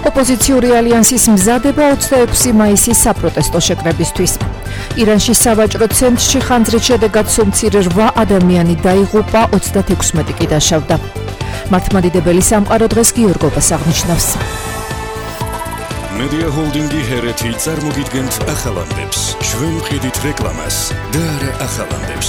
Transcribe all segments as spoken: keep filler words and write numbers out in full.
ოპოზიციური ალიანსის მზადება ოცდაექვსი მაისის საპროტესტო შეკრებისთვის. ირანში სავაჭრო ცენტრში ხანძრით შედეგად სულ რვა ადამიანი დაიღუპა, ოცდათექვსმეტი კი დაშავდა. მართლმადიდებელი სამყარო დღეს გიორგობას აღნიშნავს. მედია ჰოლდინგი ჰერეთი წარმოგიდგენთ ახალამდებს. ჩვენ ვყიდით რეკლამას და არა ახალამდებს.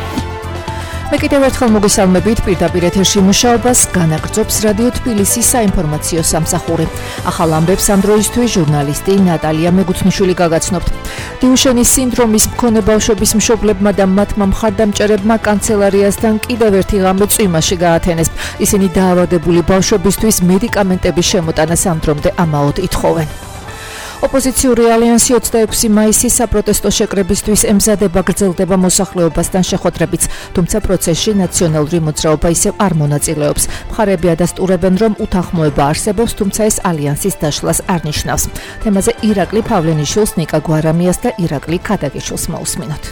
მე კიდევ ერთხელ მოგესალმებით პირდაპირ ეთერში მუშაობას განაგრძობს რადიო თბილისის საინფორმაციო სამსახური. ახალ ამბებს ამ დროისთვის ჟურნალისტი ნატალია მეგუთნიშვილი გაგაცნობთ. დიუშენის სინდრომის მქონე ბავშვების მშობლებმა და მათმა მხარდამჭერებმა კანცელარიასთან კიდევ ერთი ღამე წვიმაში გაათენეს. ისინი დაავადებული ბავშვებისთვის მედიკამენტების შემოტანას ამ დრომდე ამაოდ ითხოვენ. ოპოზიციური ალიანსი ოცდაექვსი მაისის საპროტესტო შეკრებისთვის ემზადება გრძელდება მოსახლეობასთან შეხვედრებით, თუმცა პროცესში ნაციონალური მოძრაობა ისევ არ მონაწილეობს. მხარეები ადასტურებენ, რომ უთანხმოება არსებობს, თუმცა ეს ალიანსის დაშლას არ ნიშნავს. თემაზე ირაკლი ფავლენიშვილს, ნიკა გვარამიას და ირაკლი ქადაგიშვილს მოусმინოთ.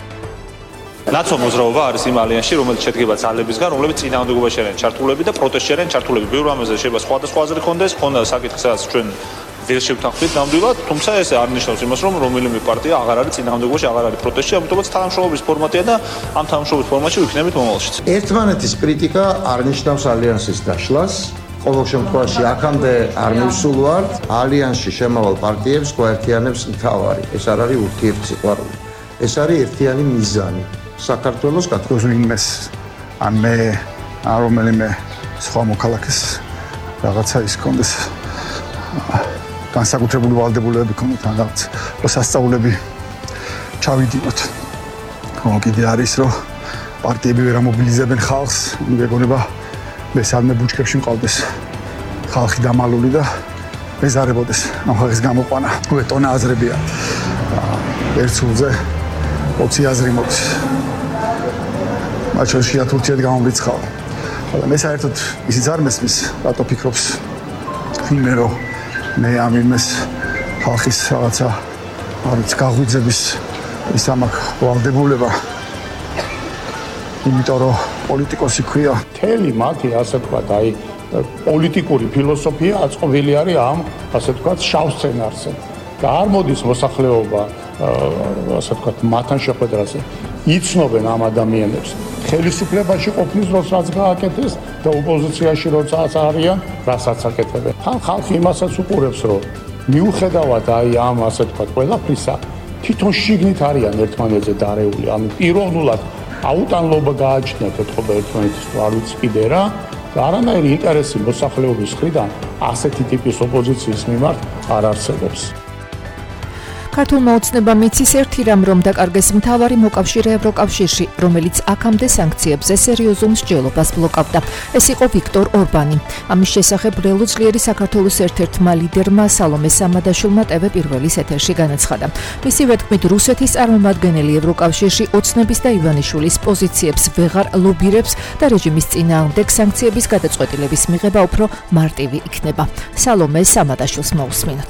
ნაცო მოძრაობა არის იმ ალიანსში, რომელიც შედგება ძალებისგან, რომლებიც წინააღმდეგობაში არიან ჩართულები და პროტესტში არიან ჩართულები. ბევრ ამაზე შეიძლება სხვადასხვა აზრი ჰქონდეს, ხონდა საკითხი, სადაც ჩვენ ვერ შევთანხმდით ნამდვილად, თუმცა ეს არ ნიშნავს იმას, რომ რომელიმე პარტია აღარ არის წინააღმდეგობაში, აღარ არის პროტესტში, ამიტომაც თანამშრომლობის ფორმატია და ამ თანამშრომლობის ფორმატში ვიქნებით მომავალშიც. ერთმანეთის კრიტიკა არ ნიშნავს ალიანსის დაშლას. ყოველ შემთხვევაში აქამდე არ მივსულ ვარ, ალიანსში შემავალ პარტიებს გვაერთიანებს მთავარი. ეს არ არის ურთიერთსიყვარული. ეს არის ერთიანი მიზანი. საქართველოს გათხოვიმეს ან მე ან რომელიმე სხვა მოქალაქეს რაღაცა ის კონდეს განსაკუთრებული ვალდებულებები ქონდათ ან რაღაც სასწაულები ჩავიდინოთ. ხო, კიდე არის რომ პარტიები ვერ ამობილიზებენ ხალხს, მეგონება მესამე ბუჩქებში მყავდეს ხალხი დამალული და მეზარებოდეს ამ ხალხის გამოყვანა. უეტონა აზრებია. ერთ სულზე ოცი აზრი მოდის. მათ შორის შეათურთიათ გამომრიცხავ. მაგრამ მე საერთოდ ისიც არ მესმის, რატო ფიქრობს ვინმე რომ მე ამ იმეს ხალხის რაღაცა არის გაღვიძების ის ამაკ ვალდებულება. იმიტომ რომ პოლიტიკოსი ქვია. თელი მათი ასე ვთქვათ, აი პოლიტიკური ფილოსოფია აწყვილი არის ამ ასე ვთქვათ შავ სცენარზე. და არ მოდის მოსახლეობა ასე ვთქვათ მათთან შეხვედრაზე. იცნობენ ამ ადამიანებს. ხელისუფლებაში ყოფნის დროს რაც გააკეთეს და ოპოზიციაში როდესაც არიან, რასაც აკეთებენ. თან ხალხი იმასაც უყურებს, რომ მიუხედავად აი ამ ასე ვთქვათ ყველაფრისა, თვითონ შიგნით არიან ერთმანეთზე დარეული. ანუ პიროვნულად აუტანლობა გააჩნიათ ეთყობა ერთმანეთის თუ არ ვიცი კიდე რა. და არანაირი ინტერესი მოსახლეობის მხრიდან ასეთი ტიპის ოპოზიციის მიმართ არ არსებობს. ქართულმა ოცნებამ იცის ერთი რამ, რომ დაკარგეს მთავარი მოკავშირე ევროკავშირში, რომელიც აქამდე სანქციებზე სერიოზულ მსჯელობას ბლოკავდა. ეს იყო ვიქტორ ორბანი. ამის შესახებ ბრელო ძლიერი საქართველოს ერთ-ერთმა ლიდერმა სალომე სამადაშვილმა ტევ პირველის ეთერში განაცხადა. მისივე თქმით, რუსეთის წარმომადგენელი ევროკავშირში ოცნების და ივანიშვილის პოზიციებს ვეღარ ლობირებს და რეჟიმის წინააღმდეგ სანქციების გადაწყვეტილების მიღება უფრო მარტივი იქნება. სალომე სამადაშვილს მოусმინოთ.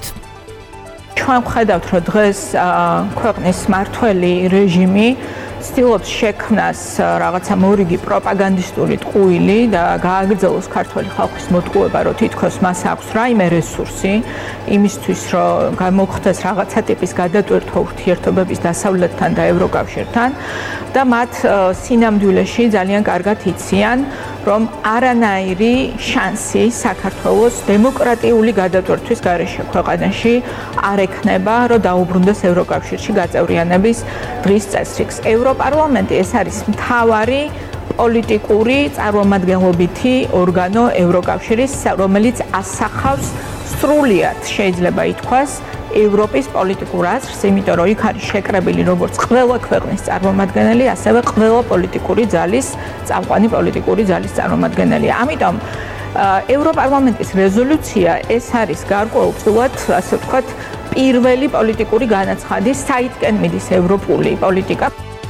ჩვენ ვხედავთ, რომ დღეს ქვეყნის მართველი რეჟიმი ცდილობს შექმნას რაღაცა მორიგი პროპაგანდისტული ტყუილი და გააგრძელოს ქართველი ხალხის მოტყუება, რომ თითქოს მას აქვს რაიმე რესურსი იმისთვის, რომ მოხდეს რაღაცა ტიპის გადატვირთვა ურთიერთობების დასავლეთთან და ევროკავშირთან და მათ სინამდვილეში ძალიან კარგად იციან, რომ არანაირი შანსი საქართველოს დემოკრატიული გადატვირთვის გარეშე ქვეყანაში არ ექნება, რომ დაუბრუნდეს ევროკავშირში გაწევრიანების დღის წესრიგს. ევროპარლამენტი ეს არის მთავარი პოლიტიკური წარმომადგენლობითი ორგანო ევროკავშირის, რომელიც ასახავს სრულიად შეიძლება ითქვას ევროპის პოლიტიკურ აზრს, იმიტომ რომ იქ არის შეკრებილი როგორც ყველა ქვეყნის წარმომადგენელი, ასევე ყველა პოლიტიკური ძალის, წამყვანი პოლიტიკური ძალის წარმომადგენელი. ამიტომ ევროპარლამენტის რეზოლუცია ეს არის გარკვეულწილად, ასე ვთქვათ, პირველი პოლიტიკური განაცხადი, საიდკენ მიდის ევროპული პოლიტიკა.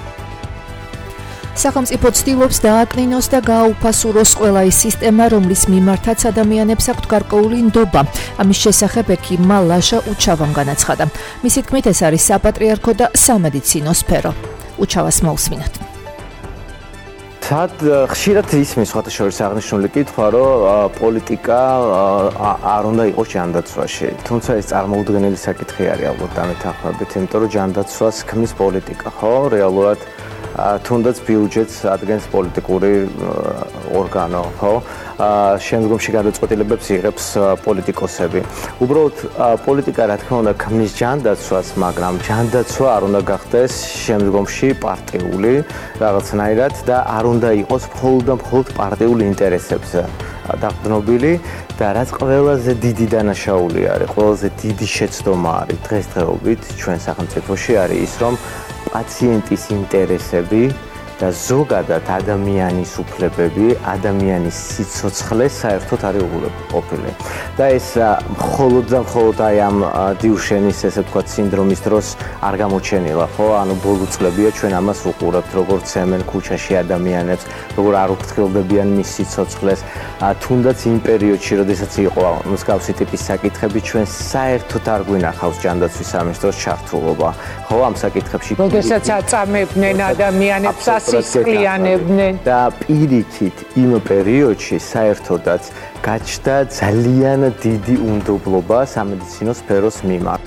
სახელმწიფო ცდილობს დააკნინოს და გააუფასუროს ყველა ის სისტემა, რომლის მიმართაც ადამიანებს აქვთ გარკვეული ნდობა. ამის შესახებ ექიმმა ლაშა უჩავამ განაცხადა. მისი თქმით, ეს არის საპატრიარქო და სამედიცინო სფერო. უჩავას მოусმინოთ. Tad ხშირად ისმის სხვათა შორის აღნიშნული კითხვა, რომ პოლიტიკა არ უნდა იყოს ჯანდაცვაში. თუმცა ეს წარმოუდგენელი საკითხი არის ალბათ დამეთანხმებით, იმიტომ რომ ჯანდაცვას ქმნის პოლიტიკა, ხო? რეალურად თუნდაც ბიუჯეტს ადგენს პოლიტიკური ორგანო, ხო? შემდგომში გადაწყვეტილებებს იღებს პოლიტიკოსები. უბრალოდ პოლიტიკა რა თქმა უნდა ქმნის ჯანდაცვას, მაგრამ ჯანდაცვა არ უნდა გახდეს შემდგომში პარტიული რაღაცნაირად და არ უნდა იყოს მხოლოდ და მხოლოდ პარტიულ ინტერესებზე დაყრდნობილი და რაც ყველაზე დიდი დანაშაული არის, ყველაზე დიდი შეცდომა არის დღესდღეობით ჩვენ სახელმწიფოში არის ის, რომ პაციენტის ინტერესები და ზოგადად ადამიანის უფლებები, ადამიანის სიცოცხლე საერთოდ არის უღურებყოფილი. და ეს მხოლოდ და მხოლოდ აი ამ დიუშენის ესე ვთქვათ სინდრომის დროს არ გამოჩენილა, ხო? ანუ ბოლო წლებია ჩვენ ამას უყურებთ, როგორ ცემენ ქუჩაში ადამიანებს, როგორ არ უფრთხილდებიან მის სიცოცხლეს. თუნდაც იმ პერიოდში, როდესაც იყო მსგავსი ტიპის საკითხები, ჩვენ საერთოდ არ გვინახავს ჯანდაცვის სამინისტროს ჩართულობა. ხო, ამ საკითხებში. როდესაც აწამებდნენ ადამიანებს ასისყლიანებდნენ და პირიქით იმ პერიოდში საერთოდაც გაჩნდა ძალიან დიდი უნდობლობა სამედიცინო სფეროს მიმართ.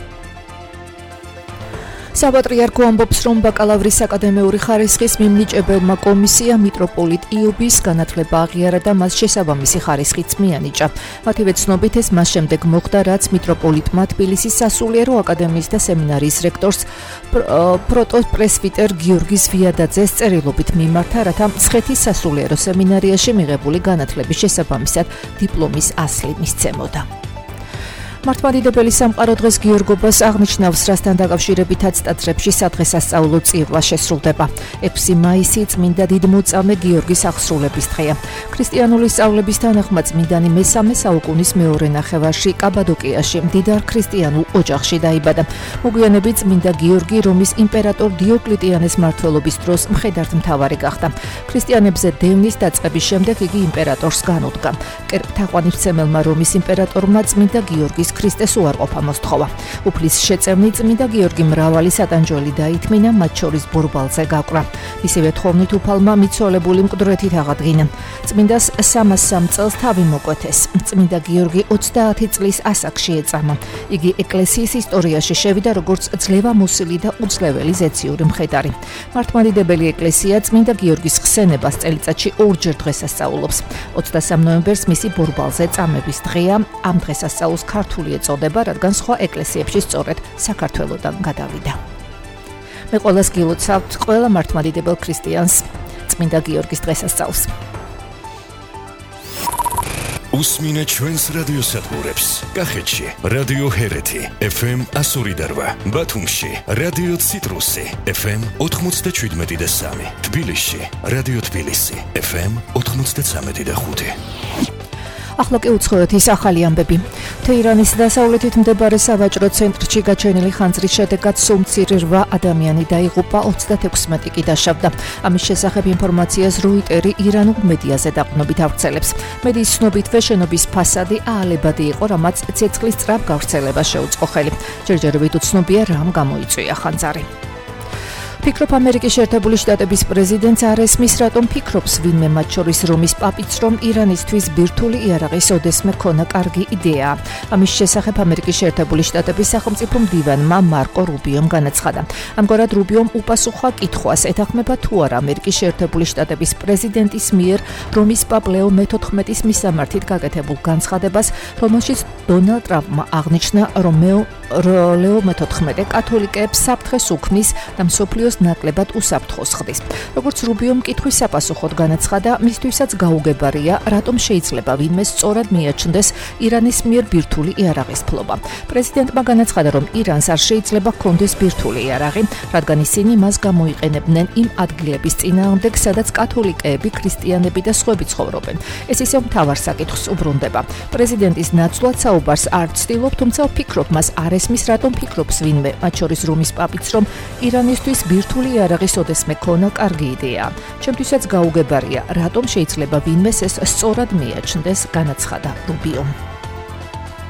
საპატრიარქო ამბობს, რომ ბაკალავრის აკადემიური ხარისხის მიმნიჭებელმა კომისიამ მიტროპოლიტ იობის განათლება აღიარა და მას შესაბამისი ხარისხიც მიანიჭა. მათივე ცნობით ეს მას შემდეგ მოხდა, რაც მიტროპოლიტმა თბილისის სასულიერო აკადემიის და სემინარიის რექტორს პროტოპრესვიტერ გიორგი ზვიადაძეს წერილობით მიმართა, რათა მცხეთის სასულიერო სემინარიაში მიღებული განათლების შესაბამისად დიპლომის ასლი მისცემოდა. მართლმადიდებელი სამყარო დღეს გიორგობას აღნიშნავს, რასთან დაკავშირებითაც ტაძრებში სადღესასწაულო წირვა შესრულდება. ექვსი მაისი წმინდა დიდმოწამე გიორგის აღსრულების დღეა. ქრისტიანული სწავლების თანახმად წმინდანი მესამე საუკუნის მეორე ნახევარში კაბადოკიაში მდიდარ ქრისტიანულ ოჯახში დაიბადა. მოგვიანებით წმინდა გიორგი რომის იმპერატორ დიოკლეტიანეს მმართველობის დროს მხედართმთავარი გახდა. ქრისტიანებზე დევნის დაწყების შემდეგ იგი იმპერატორს განუდგა. თაყვანისმცემელმა რომის იმპერატორმა წმინდა გიორგის ქრისტეს უარყოფა მოსთხოვა. უფლის შეწევნით წმინდა გიორგი მრავალი სატანჯველი დაითმინა, მათ შორის ბორბალზე გაკვრა. ისევე თხოვნით უფალმა მიცვალებული მკვდრეთით აღადგინა. წმინდას სამას სამ წელს თავი მოკვეთეს. წმინდა გიორგი ოცდაათი წლის ასაკში ეწამა. იგი ეკლესიის ისტორიაში შევიდა როგორც ძლევამოსილი და უძლეველი ზეციური მხედარი. მართლმადიდებელი ეკლესია წმინდა გიორგის ხსენებას წელიწადში ორჯერ დღესასწაულობს. ოცდასამ ნოემბერს მისი ბორბალზე წამების დღეა. ამ დღესასწაულს ქართული ეწოდება, რადგან სხვა ეკლესიებში სწორედ საქართველოდან გადავიდა. მე ყველას გილოცავთ, ყველა მართლმადიდებელ ქრისტიანს წმინდა გიორგის დღესასწაულს. უსმინე ჩვენს რადიოსადგურებს. კახეთში რადიო ჰერეთი ეფ ემ εκατო ორი და რვა, ბათუმში რადიო ციტრუსი ეფ ემ ოთხმოცდაშვიდმეტი და სამი, თბილისში რადიო თბილისი ეფ ემ ოთხმოცდაცამეტი და ხუთი. ახლა კი უცხოეთის ახალი ამბები. თეირანის დასავლეთით მდებარე სავაჭრო ცენტრში გაჩენილი ხანძრის შედეგად სულ-მცირე რვა ადამიანი დაიღუპა, ოცდათექვსმეტი კი დაშავდა. ამის შესახებ ინფორმაციას როიტერი ირანულ მედიაზე დაყრდნობით ავრცელებს. მედიის ცნობითვე შენობის ფასადი აალებადი იყო, რამაც ცეცხლის სწრაფ გავრცელებას შეუწყო ხელი. ჯერჯერობით უცნობია რამ გამოიწვია ხანძარი. ფიქრობ ამერიკის შეერთებული შტატების პრეზიდენტს არ ესმის, რატომ ფიქრობს ვინმე, მათ შორის რომის პაპიც, რომ ირანისთვის ბირთვული იარაღის ოდესმე ქონა კარგი იდეაა. ამის შესახებ ამერიკის შეერთებული შტატების სახელმწიფო მდივანმა მარკო რუბიომ განაცხადა. ამგვარად რუბიომ უპასუხა კითხვას, ეთანხმება თუ არა ამერიკის შეერთებული შტატების პრეზიდენტის მიერ რომის პაპ ლეო მეთოთხმეტის მისამართით გაკეთებულ განცხადებას, რომელშიც დონალდ ტრამპმა აღნიშნა, რომ ლეო მეთოთხმეტე კათოლიკეებს საფრთხეს უქმნის და მსოფლიოს ნაკლებად უსაფრთხოს ხდის. როგორც რუბიომ კითხვის საპასუხოდ განაცხადა, მისთვისაც გაუგებარია, რატომ შეიძლება ვინმე სწორად მიაჩნდეს ირანის მიერ ბირთვული იარაღის ფლობა. პრეზიდენტმა განაცხადა, რომ ირანს არ შეიძლება ჰქონდეს ბირთვული იარაღი, რადგან ისინი მას გამოიყენებდნენ იმ ადგილების წინააღმდეგ, სადაც კათოლიკეები, ქრისტიანები და სხვები ცხოვრობენ. ეს ისევ მთავარ საკითხს უბრუნდება. პრეზიდენტის ნაცვლად საუბარს არ ცდილობ, თუმცა ვფიქრობ, მას არ ესმის, რატომ ფიქრობს ვინმე, მათ შორის რომის პაპიც, რომ ირანისთვის ბირთვული იარაღის ოდესმე ქონა კარგი იდეაა. ჩემთვისაც გაუგებარია, რატომ შეიძლება ვინმეს ეს სწორად მიაჩნდეს, განაცხადა რუბიომ.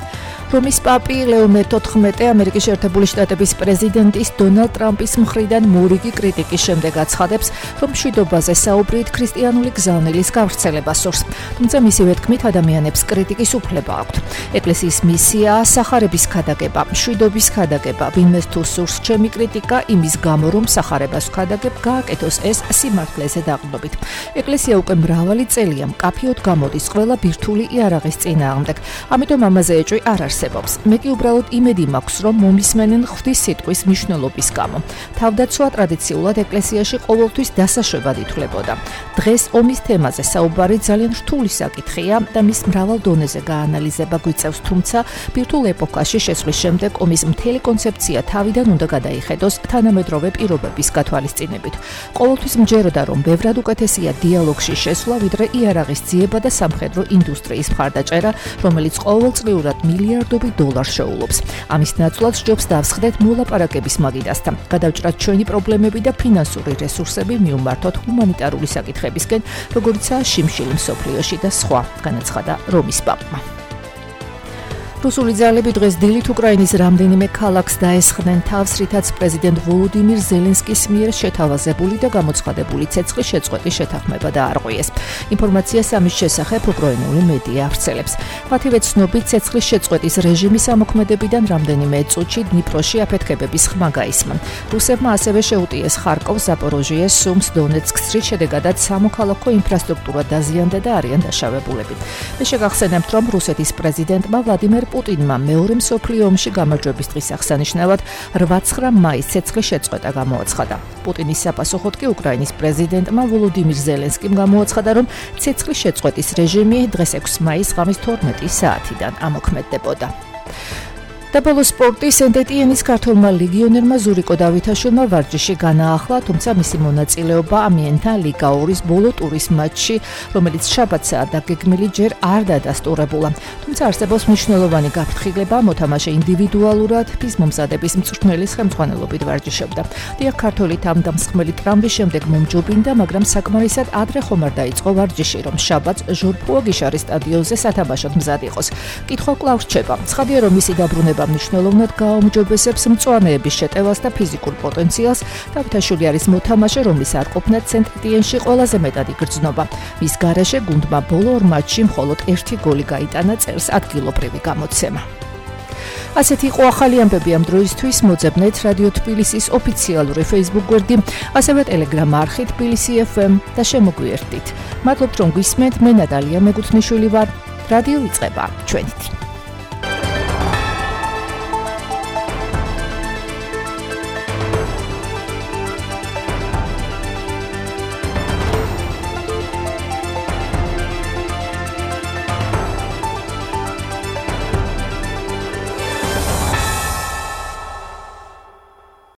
რომის პაპი ლეო მეთოთხმეტე ამერიკის შეერთებული შტატების პრეზიდენტის დონალდ ტრამპის მხრიდან მორიგი კრიტიკის შემდეგ აცხადებს, რომ მშვიდობაზე საუბრით ქრისტიანული გზავნილის გავრცელება სურს. თუმცა მისივე თქმით ადამიანებს კრიტიკის უფლება აქვთ. ეკლესიის მისიაა სახარების ქადაგება, მშვიდობის ქადაგება. ვინმეს თუ სურს ჩემი კრიტიკა იმის გამო, რომ სახარებას ვქადაგებ, გააკეთოს ეს სიმართლეზე დაყრდნობით. ეკლესია უკვე მრავალი წელია მკაფიოდ გამოდის ყველა ბირთვული იარაღის წინააღმდეგ. ამიტომ ამაზე ეჭვი არ არსებობს. მე კი უბრალოდ იმედი მაქვს, რომ მომისმენენ ღვთის სიტყვის მნიშვნელობის გამო. თავდაცვა ტრადიციულად ეკლესიაში ყოველთვის დასაშვებად ითვლებოდა. დღეს ომის თემაზე საუბარი ძალიან რთული საკითხია და მის მრავალ დონეზე გაანალიზება გვიწევს, თუმცა ბირთვულ ეპოქაში შესვლის შემდეგ ომის მთელი კონცეფცია თავიდან უნდა გადაიხედოს თანამედროვე პირობების გათვალისწინებით. ყოველთვის მჯეროდა, რომ ბევრად უკეთესია დიალოგში შესვლა, ვიდრე იარაღის ძიება და სამხედრო ინდუსტრიის მხარდაჭერა, რომელიც ყოველწლიურად მილიარდობით დოლარს შეულობს. ამის ნაცვლად სჯობს დავსხდეთ მოლაპარაკების მაგიდასთან. გადავჭრათ ჩვენი პრობლემები და ფინანსური რესურსები მივმართოთ ჰუმანიტარული საკითხებისკენ, როგორიცაა შიმშილი მსოფლიოში და სხვა, განაცხადა რომის პაპმა. რუსული ძალები დღეს დილით უკრაინის რამდენიმე ქალაქს დაესხნენ თავს, რითაც პრეზიდენტ ვოლოდიმირ ზელენსკის მიერ შეთავაზებული და გამოცხადებული ცეცხლის შეწყვეტის შეთანხმება დაარღვიეს. ინფორმაციას ამის შესახებ უკრაინული მედია ავრცელებს. მათივე ცნობით, ცეცხლის შეწყვეტის რეჟიმის ამოქმედებიდან რამდენიმე წუთში დნიპროში აფეთქებების ხმა გაისმა. რუსებმა ასევე შეუტიეს ხარკოვს, ზაპოროჟიეს, სუმს, დონეცკს, რის შედეგადაც სამოქალაქო ინფრასტრუქტურა დაზიანდა და არიან დაშავებულები. მე შეგახსენებთ, რომ რუსეთის პრეზიდენტმა ვლადიმერ პუტინმა მეორე მსოფლიო ომში გამარჯვების დღის აღსანიშნავად რვა-ცხრა მაისს ცეცხლის შეწყვეტა გამოაცხადა. პუტინის საპასუხოდ კი უკრაინის პრეზიდენტმა ვოლოდიმირ ზელენსკიმ გამოაცხადა, რომ ცეცხლის შეწყვეტის რეჟიმი დღეს ექვსი მაისს ღამის თორმეტი საათიდან ამოქმედდებოდა. დაბალო სპორტი სენტ-ეტიენის ქართველმა ლეგიონერმა ზურიკო დავითაშვილმა ვარჯიში განაახლა, თუმცა მისი მონაწილეობა ამიენთან ლიგა ორის ბოლო ტურის მატჩში, რომელიც შაბათსაა დაგეგმილი, ჯერ არ დადასტურებულა. თუმცა არსებობს მნიშვნელოვანი გაფრთხილება, მოთამაშე ინდივიდუალურად ფიზმომზადების მწვრთნელის ხელმძღვანელობით ვარჯიშობდა. დიახ, ქართველი თავდამსხმელი ტრამვის შემდეგ მომჯობინდა, მაგრამ საკმარისად ადრე ხომ არ დაიწყო ვარჯიში, რომ შაბათს ჟორფუა გიშარის სტადიონზე სათამაშოდ მზად იყოს. კითხვა კვლავ რჩება. ცხადია, რომ მისი დაბრუნება მნიშვნელოვნად გააუმჯობესებს მწვანეების შეტევას და ფიზიკურ პოტენციალს. დავითაშვილი არის მოთამაშე, რომლის არყოფნა სენტ-ეტიენში ყველაზე მეტად იგრძნობა. მის გარეშე გუნდმა ბოლო ორ მატჩში მხოლოდ ერთი გოლი გაიტანა, წერს ადგილობრივი გამოცემა. ასეთი იყო ახალი ამბები ამ დროისთვის. მოძებნეთ რადიო თბილისის ოფიციალური Facebook გვერდი, ასევე Telegram არხი თბილისი ეფ ემ და შემოგვიერთდით. მადლობთ, რომ გვისმენთ. მე ნატალია მეგუთნიშვილი ვარ. რადიო იწყება ჩვენით.